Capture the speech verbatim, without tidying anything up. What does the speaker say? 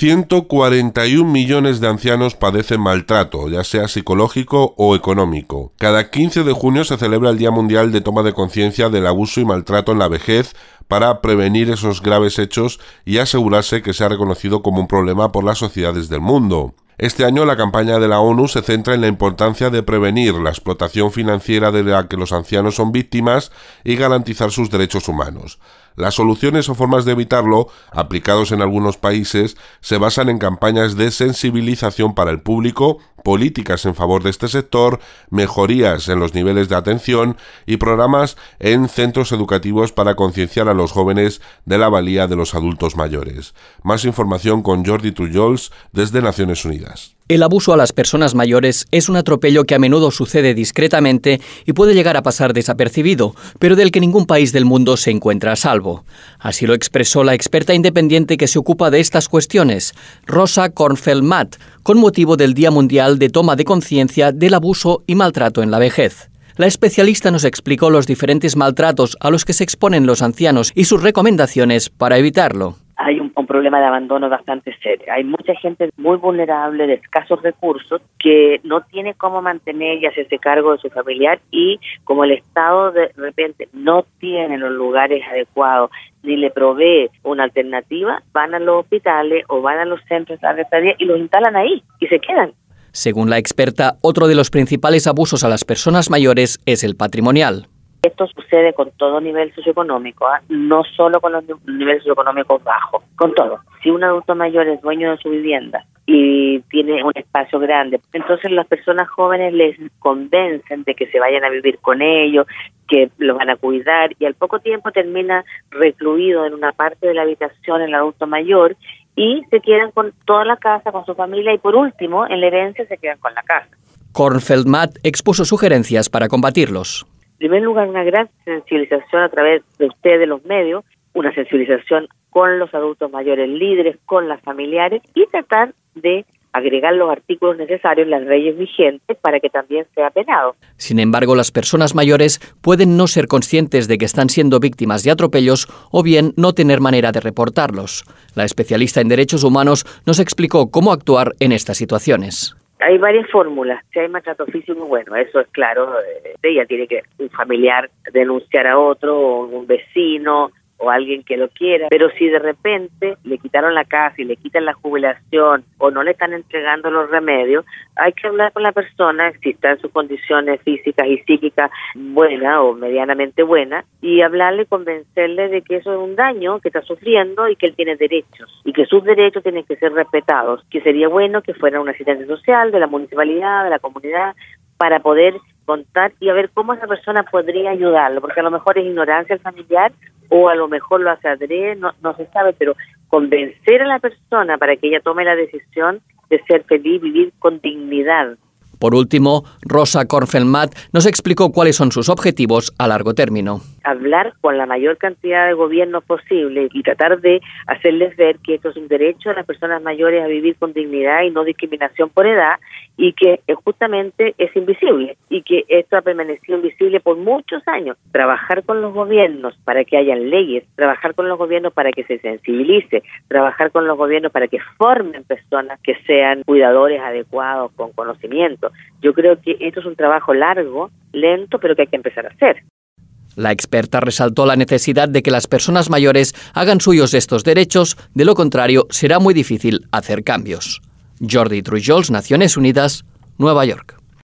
ciento cuarenta y un millones de ancianos padecen maltrato, ya sea psicológico o económico. Cada quince de junio se celebra el Día Mundial de Toma de Conciencia del Abuso y Maltrato en la Vejez para prevenir esos graves hechos y asegurarse que sea reconocido como un problema por las sociedades del mundo. Este año la campaña de la ONU se centra en la importancia de prevenir la explotación financiera de la que los ancianos son víctimas y garantizar sus derechos humanos. Las soluciones o formas de evitarlo, aplicados en algunos países, se basan en campañas de sensibilización para el público, políticas en favor de este sector, mejorías en los niveles de atención y programas en centros educativos para concienciar a los jóvenes de la valía de los adultos mayores. Más información con Jordi Trujols desde Naciones Unidas. El abuso a las personas mayores es un atropello que a menudo sucede discretamente y puede llegar a pasar desapercibido, pero del que ningún país del mundo se encuentra a salvo. Así lo expresó la experta independiente que se ocupa de estas cuestiones, Rosa Kornfeld-Matt, con motivo del Día Mundial de Toma de Conciencia del Abuso y Maltrato en la Vejez. La especialista nos explicó los diferentes maltratos a los que se exponen los ancianos y sus recomendaciones para evitarlo. Hay un, un problema de abandono bastante serio. Hay mucha gente muy vulnerable, de escasos recursos, que no tiene cómo mantener y hacerse cargo de su familiar, y como el Estado de repente no tiene los lugares adecuados ni le provee una alternativa, van a los hospitales o van a los centros de estadía y los instalan ahí y se quedan. Según la experta, otro de los principales abusos a las personas mayores es el patrimonial. Esto sucede con todo nivel socioeconómico, ¿eh? No solo con los niveles socioeconómicos bajos, con todo. Si un adulto mayor es dueño de su vivienda y tiene un espacio grande, entonces las personas jóvenes les convencen de que se vayan a vivir con ellos, que los van a cuidar, y al poco tiempo termina recluido en una parte de la habitación el adulto mayor y se quedan con toda la casa, con su familia, y por último, en la herencia se quedan con la casa. Kornfeld-Matt expuso sugerencias para combatirlos. En primer lugar, una gran sensibilización a través de ustedes, los medios, una sensibilización con los adultos mayores líderes, con las familiares, y tratar de agregar los artículos necesarios en las leyes vigentes para que también sea penado. Sin embargo, las personas mayores pueden no ser conscientes de que están siendo víctimas de atropellos o bien no tener manera de reportarlos. La especialista en derechos humanos nos explicó cómo actuar en estas situaciones. Hay varias fórmulas. Si hay maltrato físico, bueno, eso es claro. Ella tiene que un familiar denunciar a otro, o un vecino, o alguien que lo quiera. Pero si de repente le quitaron la casa y le quitan la jubilación o no le están entregando los remedios, hay que hablar con la persona, si está en sus condiciones físicas y psíquicas buenas o medianamente buenas, y hablarle, convencerle de que eso es un daño que está sufriendo y que él tiene derechos y que sus derechos tienen que ser respetados, que sería bueno que fuera un asistente social de la municipalidad, de la comunidad, para poder contar y a ver cómo esa persona podría ayudarlo, porque a lo mejor es ignorancia el familiar o a lo mejor lo hace adrede, no, no se sabe, pero convencer a la persona para que ella tome la decisión de ser feliz, vivir con dignidad. Por último, Rosa Kornfeld-Matt nos explicó cuáles son sus objetivos a largo término. Hablar con la mayor cantidad de gobiernos posible y tratar de hacerles ver que esto es un derecho a las personas mayores a vivir con dignidad y no discriminación por edad, y que justamente es invisible y que esto ha permanecido invisible por muchos años. Trabajar con los gobiernos para que hayan leyes, trabajar con los gobiernos para que se sensibilice, trabajar con los gobiernos para que formen personas que sean cuidadores adecuados con conocimiento. Yo creo que esto es un trabajo largo, lento, pero que hay que empezar a hacer. La experta resaltó la necesidad de que las personas mayores hagan suyos estos derechos, de lo contrario será muy difícil hacer cambios. Jordi Trujols, Naciones Unidas, Nueva York.